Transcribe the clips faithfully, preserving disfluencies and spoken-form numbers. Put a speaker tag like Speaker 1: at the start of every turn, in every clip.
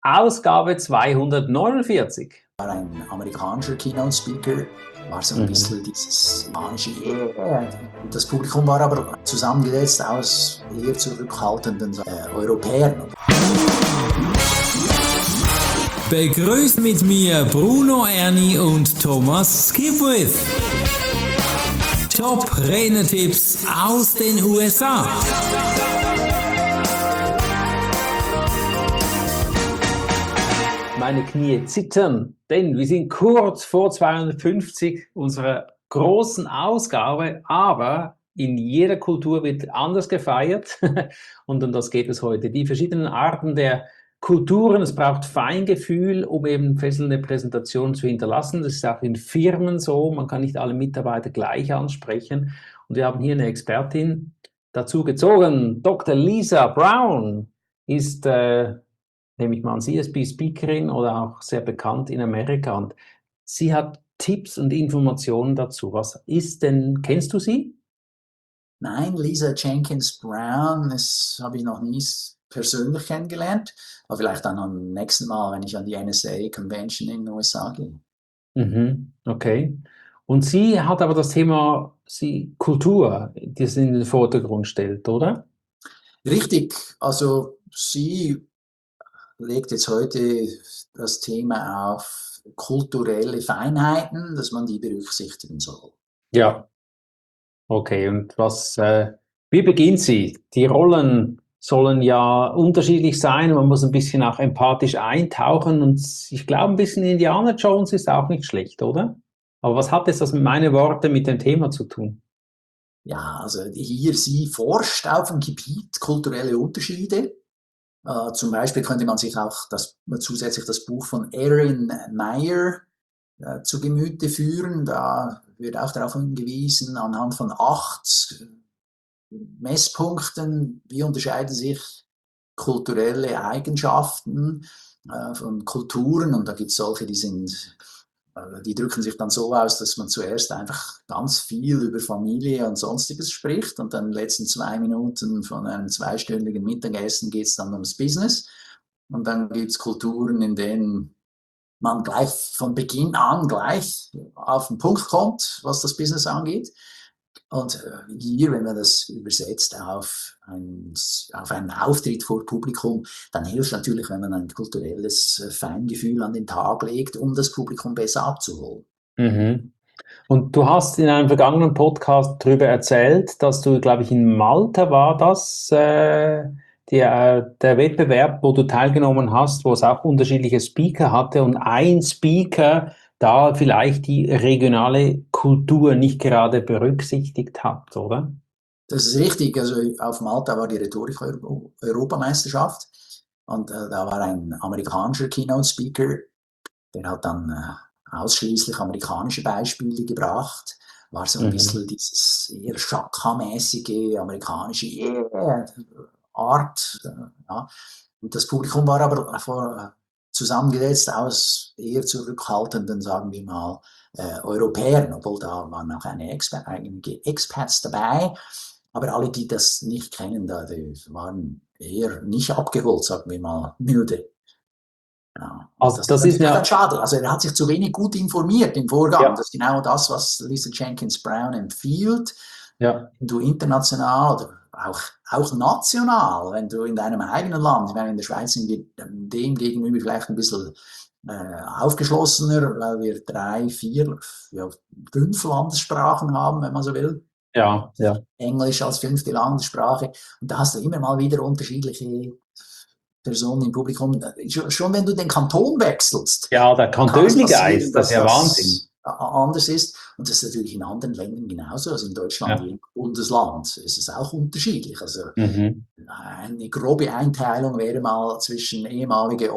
Speaker 1: Ausgabe zweihundertneunundvierzig.
Speaker 2: War ein amerikanischer Keynote-Speaker, war so ein
Speaker 1: Mhm.
Speaker 2: bisschen dieses spanische Yeah. Das Publikum war aber zusammengesetzt aus eher zurückhaltenden äh, Europäern.
Speaker 3: Begrüßt mit mir Bruno Erni und Thomas Skipwith. Top-Renner-Tipps aus den U S A.
Speaker 1: Meine Knie zittern, denn wir sind kurz vor zweihundertfünfzig unserer großen Ausgabe, aber in jeder Kultur wird anders gefeiert und um das geht es heute. Die verschiedenen Arten der Kulturen, es braucht Feingefühl, um eben fesselnde Präsentationen zu hinterlassen. Das ist auch in Firmen so, man kann nicht alle Mitarbeiter gleich ansprechen. Und wir haben hier eine Expertin dazu gezogen. Doktor Lisa Brown ist, äh, nehme ich mal an, C S P-Speakerin oder auch sehr bekannt in Amerika. Und sie hat Tipps und Informationen dazu. Was ist denn, kennst du sie?
Speaker 2: Nein, Lisa Jenkins Brown, das habe ich noch nie persönlich kennengelernt, aber vielleicht dann am nächsten Mal, wenn ich an die N S A Convention in den U S A gehe.
Speaker 1: Mhm, okay. Und sie hat aber das Thema sie, Kultur, das in den Vordergrund stellt, oder?
Speaker 2: Richtig, also sie legt jetzt heute das Thema auf kulturelle Feinheiten, dass man die berücksichtigen soll.
Speaker 1: Ja. Okay, und was, äh, wie beginnt sie? Die Rollen sollen ja unterschiedlich sein, man muss ein bisschen auch empathisch eintauchen und ich glaube, ein bisschen Indiana Jones ist auch nicht schlecht, oder? Aber was hat jetzt das mit meinen Worten mit dem Thema zu tun?
Speaker 2: Ja, also hier, sie forscht auf dem Gebiet kulturelle Unterschiede. Äh, zum Beispiel könnte man sich auch das, zusätzlich das Buch von Erin Meyer äh, zu Gemüte führen. Da wird auch darauf hingewiesen, anhand von acht Messpunkten, wie unterscheiden sich kulturelle Eigenschaften äh, von Kulturen. Und da gibt es solche, die sind die drücken sich dann so aus, dass man zuerst einfach ganz viel über Familie und Sonstiges spricht und dann in den letzten zwei Minuten von einem zweistündigen Mittagessen geht es dann ums Business. Und dann gibt es Kulturen, in denen man gleich von Beginn an gleich auf den Punkt kommt, was das Business angeht. Und hier, wenn man das übersetzt auf, ein, auf einen Auftritt vor Publikum, dann hilft es natürlich, wenn man ein kulturelles Feingefühl an den Tag legt, um das Publikum besser abzuholen.
Speaker 1: Mhm. Und du hast in einem vergangenen Podcast darüber erzählt, dass du, glaube ich, in Malta war das, äh, der, der Wettbewerb, wo du teilgenommen hast, wo es auch unterschiedliche Speaker hatte und ein Speaker da vielleicht die regionale Kultur nicht gerade berücksichtigt hat, oder?
Speaker 2: Das ist richtig. Also auf Malta war die Rhetorik-Europameisterschaft und äh, da war ein amerikanischer Keynote-Speaker, der hat dann äh, ausschließlich amerikanische Beispiele gebracht, war so ein
Speaker 1: Mhm.
Speaker 2: bisschen dieses eher Chaka-mäßige amerikanische yeah, Art. Äh, ja. Und das Publikum war aber vor, zusammengesetzt aus eher zurückhaltenden, sagen wir mal, äh, Europäern, obwohl da waren auch eine Exper einige Expats dabei. Aber alle, die das nicht kennen, da, die waren eher nicht abgeholt, sagen wir mal, müde. Ja.
Speaker 1: Also
Speaker 2: das,
Speaker 1: das
Speaker 2: das
Speaker 1: ist ja
Speaker 2: dann schade. Also er hat sich zu wenig gut informiert im Vorgang.
Speaker 1: Ja.
Speaker 2: Das ist genau das, was Lisa Jenkins Brown empfiehlt.
Speaker 1: Ja.
Speaker 2: Wenn du international oder auch, auch national, wenn du in deinem eigenen Land, ich meine, in der Schweiz sind wir dem gegenüber vielleicht ein bisschen äh, aufgeschlossener, weil wir drei, vier, ja, fünf Landessprachen haben, wenn man so will.
Speaker 1: Ja, ja.
Speaker 2: Englisch als fünfte Landessprache. Und da hast du immer mal wieder unterschiedliche Personen im Publikum. Schon wenn du den Kanton wechselst,
Speaker 1: Ja, der
Speaker 2: kann es
Speaker 1: Kantönligeist,
Speaker 2: passieren,
Speaker 1: das ist ja
Speaker 2: dass
Speaker 1: Wahnsinn.
Speaker 2: das anders ist. Und das ist natürlich in anderen Ländern genauso. Also in Deutschland,
Speaker 1: Ja.
Speaker 2: je nach Bundesland, ist es auch unterschiedlich. Also
Speaker 1: Mhm.
Speaker 2: eine grobe Einteilung wäre mal zwischen ehemalige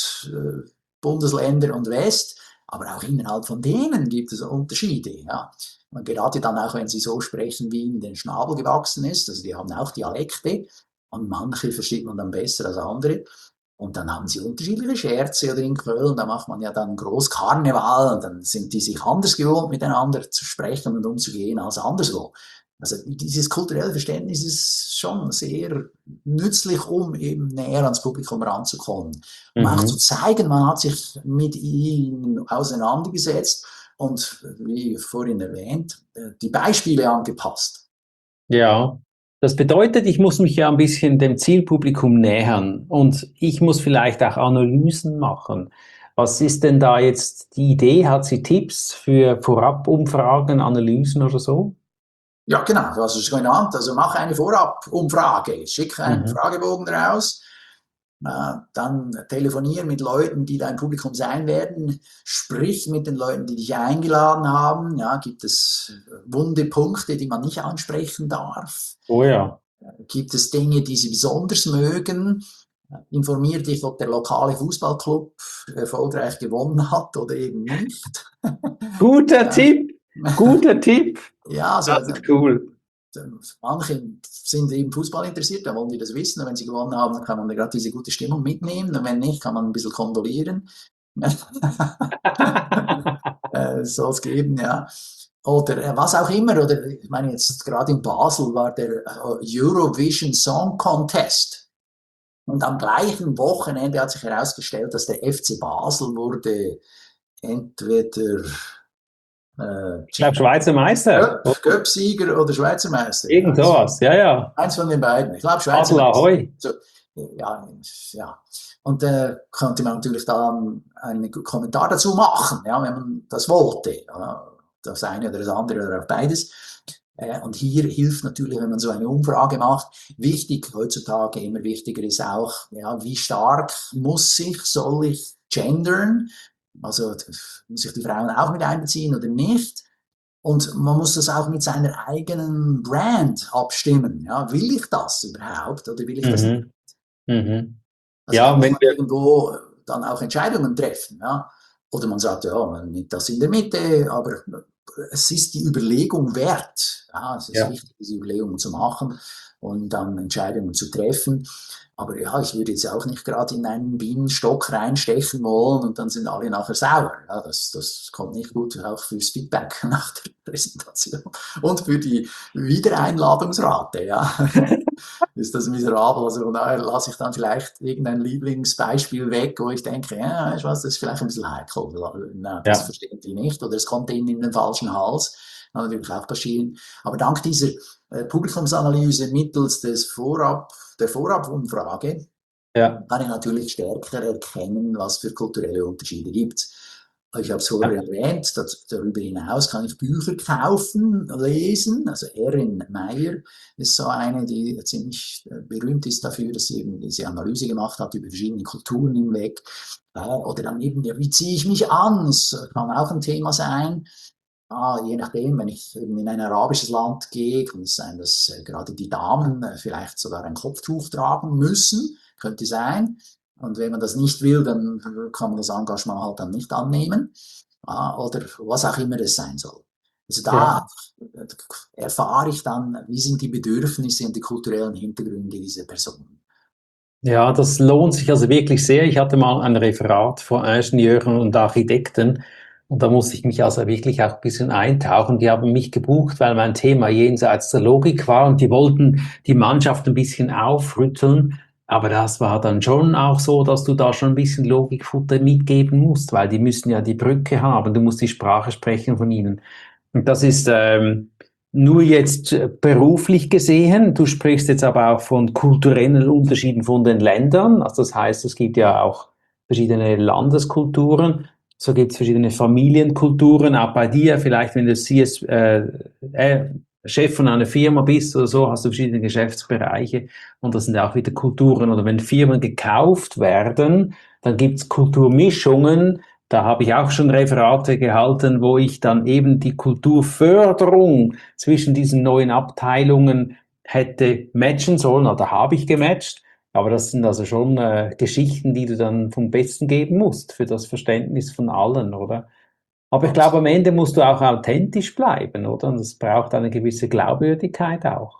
Speaker 2: Ostbundesländer und West, aber auch innerhalb von denen gibt es Unterschiede. Ja. Und gerade dann auch, wenn sie so sprechen, wie ihnen den Schnabel gewachsen ist, also die haben auch Dialekte und manche versteht man dann besser als andere. Und dann haben sie unterschiedliche Scherze, oder in Köln, da macht man ja dann Großkarneval und dann sind die sich anders gewohnt, miteinander zu sprechen und umzugehen als anderswo. Also dieses kulturelle Verständnis ist schon sehr nützlich, um eben näher ans Publikum ranzukommen. Um
Speaker 1: Mhm.
Speaker 2: auch zu zeigen, man hat sich mit ihnen auseinandergesetzt und, wie vorhin erwähnt, die Beispiele angepasst.
Speaker 1: Ja, das bedeutet, ich muss mich ja ein bisschen dem Zielpublikum nähern und ich muss vielleicht auch Analysen machen. Was ist denn da jetzt die Idee? Hat sie Tipps für Vorabumfragen, Analysen oder so?
Speaker 2: Ja, genau, du hast es genannt. Also mach eine Vorabumfrage, schick einen
Speaker 1: Mhm.
Speaker 2: Fragebogen raus, äh, dann telefonier mit Leuten, die dein Publikum sein werden, sprich mit den Leuten, die dich eingeladen haben. Ja, gibt es wunde Punkte, die man nicht ansprechen darf?
Speaker 1: Oh ja.
Speaker 2: Gibt es Dinge, die sie besonders mögen? Informier dich, ob der lokale Fußballclub erfolgreich gewonnen hat oder eben nicht.
Speaker 1: Guter
Speaker 2: Ja.
Speaker 1: Tipp, guter Tipp.
Speaker 2: Ja, also,
Speaker 1: Das ist cool.
Speaker 2: manche sind eben Fußball interessiert, da wollen die das wissen. Und wenn sie gewonnen haben, dann kann man gerade diese gute Stimmung mitnehmen. Und wenn nicht, kann man ein bisschen kondolieren. äh, Soll es geben, ja. Oder äh, was auch immer. Oder ich meine, jetzt gerade in Basel war der äh, Eurovision Song Contest. Und am gleichen Wochenende hat sich herausgestellt, dass der F C Basel wurde entweder äh,
Speaker 1: Ich glaube, Schweizer Meister.
Speaker 2: Göpp, Göpp-Sieger oder Schweizer Meister.
Speaker 1: Irgend sowas, ja, ja.
Speaker 2: Eins von den beiden. Ich glaube,
Speaker 1: Basel
Speaker 2: Schweizer Meister.
Speaker 1: Ahoi.
Speaker 2: So, ja, ja. Und äh, konnte man natürlich dann einen Kommentar dazu machen, ja, wenn man das wollte. Ja, das eine oder das andere oder auch beides. Äh, und hier hilft natürlich, wenn man so eine Umfrage macht, wichtig, heutzutage immer wichtiger ist auch, ja, wie stark muss ich, soll ich gendern? Also muss ich die Frauen auch mit einbeziehen oder nicht? Und man muss das auch mit seiner eigenen Brand abstimmen. Ja, will ich das überhaupt oder will ich das nicht?
Speaker 1: Mhm. Mhm.
Speaker 2: Also
Speaker 1: Ja,
Speaker 2: da muss
Speaker 1: wenn
Speaker 2: man
Speaker 1: wir,
Speaker 2: irgendwo dann auch Entscheidungen treffen. Ja? Oder man sagt, ja, man nimmt das in der Mitte, aber es ist die Überlegung wert. Ja, es ist
Speaker 1: ja.
Speaker 2: wichtig, diese Überlegungen zu machen und dann Entscheidungen zu treffen. Aber ja, ich würde jetzt auch nicht gerade in einen Bienenstock reinstechen wollen und dann sind alle nachher sauer. Ja, das, das kommt nicht gut, auch fürs Feedback nach der Präsentation und für die Wiedereinladungsrate. Ja. Ist das miserabel. Also von daher lasse ich dann vielleicht irgendein Lieblingsbeispiel weg, wo ich denke, ja, weißt du was, das ist vielleicht ein bisschen heikel. Nein, das
Speaker 1: Ja.
Speaker 2: verstehen die nicht oder es kommt ihnen in den falschen Hals. Kann natürlich auch passieren. Aber dank dieser äh, Publikumsanalyse mittels des Vorab, der Vorabumfrage
Speaker 1: Ja.
Speaker 2: kann ich natürlich stärker erkennen, was für kulturelle Unterschiede gibt es. Ich habe es vorher erwähnt, dass, darüber hinaus kann ich Bücher kaufen, lesen. Also Erin Meyer ist so eine, die ziemlich berühmt ist dafür, dass sie eben diese Analyse gemacht hat über verschiedene Kulturen hinweg. Oder dann eben, wie ziehe ich mich an? Das kann auch ein Thema sein. Ah, je nachdem, wenn ich eben in ein arabisches Land gehe, kann es sein, dass äh, gerade die Damen äh, vielleicht sogar ein Kopftuch tragen müssen. Könnte sein. Und wenn man das nicht will, dann kann man das Engagement halt dann nicht annehmen. Ah, oder was auch immer es sein soll. Also da ja. erfahre ich dann, wie sind die Bedürfnisse und die kulturellen Hintergründe dieser Person.
Speaker 1: Ja, das lohnt sich also wirklich sehr. Ich hatte mal ein Referat vor Ingenieuren und Architekten und da musste ich mich also wirklich auch ein bisschen eintauchen. Die haben mich gebucht, weil mein Thema jenseits der Logik war und die wollten die Mannschaft ein bisschen aufrütteln. Aber das war dann schon auch so, dass du da schon ein bisschen Logikfutter mitgeben musst, weil die müssen ja die Brücke haben. Du musst die Sprache sprechen von ihnen. Und das ist ähm, nur jetzt beruflich gesehen. Du sprichst jetzt aber auch von kulturellen Unterschieden von den Ländern. Also das heißt, es gibt ja auch verschiedene Landeskulturen. So gibt es verschiedene Familienkulturen. Auch bei dir, vielleicht wenn du C S, äh, äh, Chef von einer Firma bist oder so, hast du verschiedene Geschäftsbereiche und das sind auch wieder Kulturen. Oder wenn Firmen gekauft werden, dann gibt's Kulturmischungen. Da habe ich auch schon Referate gehalten, wo ich dann eben die Kulturförderung zwischen diesen neuen Abteilungen hätte matchen sollen, oder habe ich gematcht. Aber das sind also schon äh, Geschichten, die du dann vom Besten geben musst für das Verständnis von allen, oder? Aber ich glaube, am Ende musst du auch authentisch bleiben, oder? Und es braucht eine gewisse Glaubwürdigkeit auch.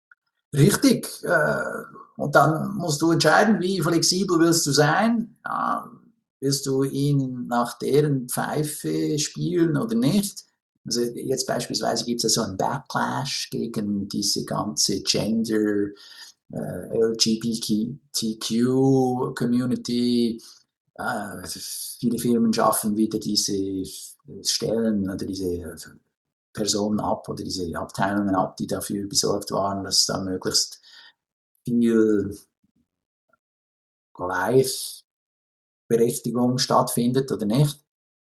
Speaker 2: Richtig. Äh, und dann musst du entscheiden, wie flexibel willst du sein. Ja, willst du ihn nach deren Pfeife spielen oder nicht? Also jetzt beispielsweise gibt es ja so einen Backlash gegen diese ganze Gender, äh, L G B T Q Community. Äh, viele Firmen schaffen wieder diese Stellen oder diese Personen ab oder diese Abteilungen ab, die dafür besorgt waren, dass da möglichst viel Gleichberechtigung stattfindet oder nicht.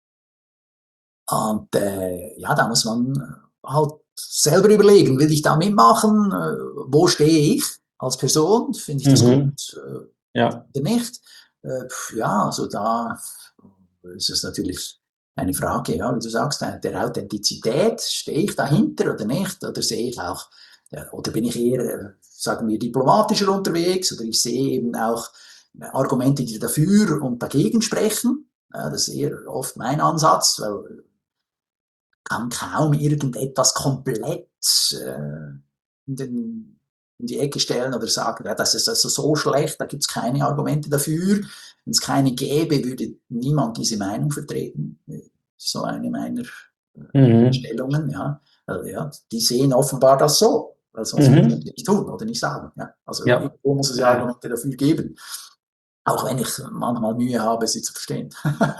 Speaker 2: Und äh, ja, da muss man halt selber überlegen, will ich da mitmachen, äh, wo stehe ich als Person, finde ich das
Speaker 1: Mhm.
Speaker 2: gut äh,
Speaker 1: Ja.
Speaker 2: oder nicht. Äh, pf, ja, also da ist es natürlich eine Frage, ja, wie du sagst, der der Authentizität, stehe ich dahinter oder nicht, oder sehe ich auch, äh, oder bin ich eher, äh, sagen wir, diplomatischer unterwegs, oder ich sehe eben auch äh, Argumente, die dafür und dagegen sprechen. Ja, das ist eher oft mein Ansatz, weil kann kaum irgendetwas komplett äh, in, den, in die Ecke stellen oder sagen, ja, das ist also so schlecht, da gibt es keine Argumente dafür. Wenn es keine gäbe, würde niemand diese Meinung vertreten. So eine meiner
Speaker 1: Mhm.
Speaker 2: Stellungen, ja. Also, ja. Die sehen offenbar das so, weil sonst
Speaker 1: Mhm.
Speaker 2: würden sie nicht tun oder nicht sagen. Ja. Also
Speaker 1: Ja.
Speaker 2: irgendwo muss es ja Argumente dafür geben. Auch wenn ich manchmal Mühe habe, sie zu verstehen.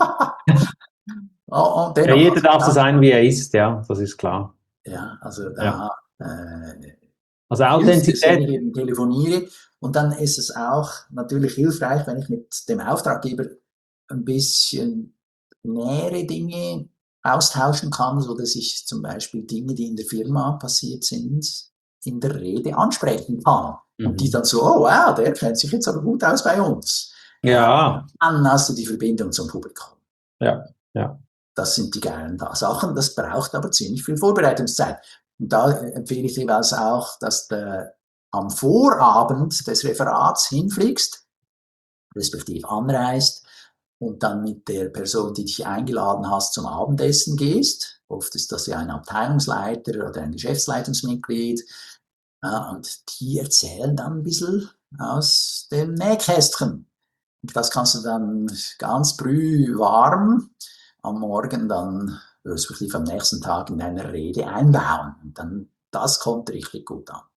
Speaker 2: Oh, und
Speaker 1: Ja,
Speaker 2: dennoch,
Speaker 1: jeder
Speaker 2: also,
Speaker 1: darf so
Speaker 2: ja,
Speaker 1: sein, wie er ist, ja, das ist klar.
Speaker 2: ja, also
Speaker 1: Ja.
Speaker 2: da äh,
Speaker 1: Also
Speaker 2: hilft es, wenn ich
Speaker 1: Authentizität.
Speaker 2: eben telefoniere. Und dann ist es auch natürlich hilfreich, wenn ich mit dem Auftraggeber ein bisschen nähere Dinge austauschen kann, so dass ich zum Beispiel Dinge, die in der Firma passiert sind, in der Rede ansprechen kann. Und die
Speaker 1: Mhm.
Speaker 2: dann so, oh wow, der kennt sich jetzt aber gut aus bei uns.
Speaker 1: Ja,
Speaker 2: Dann hast du die Verbindung zum Publikum.
Speaker 1: ja, ja.
Speaker 2: Das sind die geilen Sachen. Das braucht aber ziemlich viel Vorbereitungszeit. Und da empfehle ich jeweils auch, dass du am Vorabend des Referats hinfliegst, respektive anreist und dann mit der Person, die dich eingeladen hast, zum Abendessen gehst. Oft ist das ja ein Abteilungsleiter oder ein Geschäftsleitungsmitglied. Ja, und die erzählen dann ein bisschen aus dem Nähkästchen. Und das kannst du dann ganz brühwarm am Morgen dann, respektive am nächsten Tag in deiner Rede einbauen. Und dann, das kommt richtig gut an.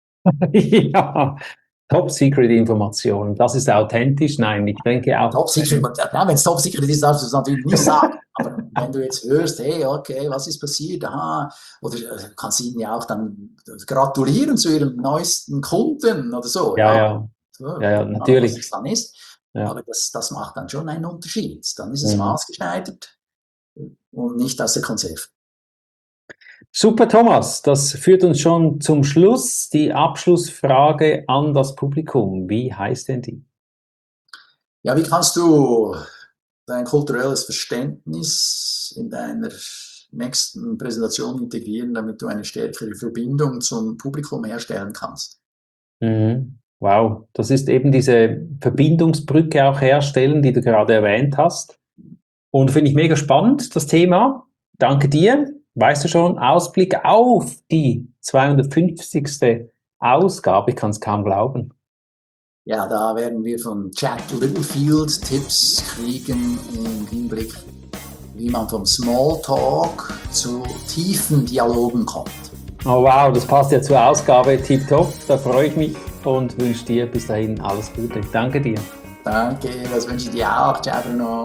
Speaker 1: Ja, Top-Secret-Informationen. Das ist authentisch. Nein, ich denke auch.
Speaker 2: Top Secret, ja, wenn es Top Secret ist, darfst du es natürlich nicht sagen. Aber wenn du jetzt hörst, hey, okay, was ist passiert? Aha, oder äh, kannst ihnen ja auch dann gratulieren zu ihrem neuesten Kunden oder so.
Speaker 1: Ja,
Speaker 2: Ja,
Speaker 1: ja,
Speaker 2: so,
Speaker 1: ja, ja,
Speaker 2: keine Ahnung, was
Speaker 1: natürlich.
Speaker 2: es dann ist.
Speaker 1: Ja.
Speaker 2: Aber das, das macht dann schon einen Unterschied. Dann ist es
Speaker 1: Mhm.
Speaker 2: maßgeschneidert und nicht aus der Konserve.
Speaker 1: Super, Thomas. Das führt uns schon zum Schluss. Die Abschlussfrage an das Publikum. Wie heißt denn die?
Speaker 2: Ja, wie kannst du dein kulturelles Verständnis in deiner nächsten Präsentation integrieren, damit du eine stärkere Verbindung zum Publikum herstellen kannst?
Speaker 1: Mhm. Wow, das ist eben diese Verbindungsbrücke auch herstellen, die du gerade erwähnt hast. Und finde ich mega spannend, das Thema. Danke dir. Weißt du schon, Ausblick auf die zweihundertfünfzigste Ausgabe, ich kann es kaum glauben.
Speaker 2: Ja, da werden wir von Jack Littlefield Tipps kriegen im Hinblick, wie man vom Smalltalk zu tiefen Dialogen kommt.
Speaker 1: Oh wow, das passt ja zur Ausgabe tipptopp. Da freue ich mich und wünsche dir bis dahin alles Gute. Danke dir.
Speaker 2: Danke, das wünsche ich dir auch. Ciao, Bruno.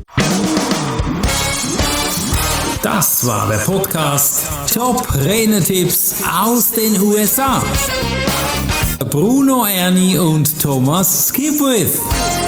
Speaker 3: Das war der Podcast Top Renetipps aus den U S A. Bruno Erni und Thomas Skipwith.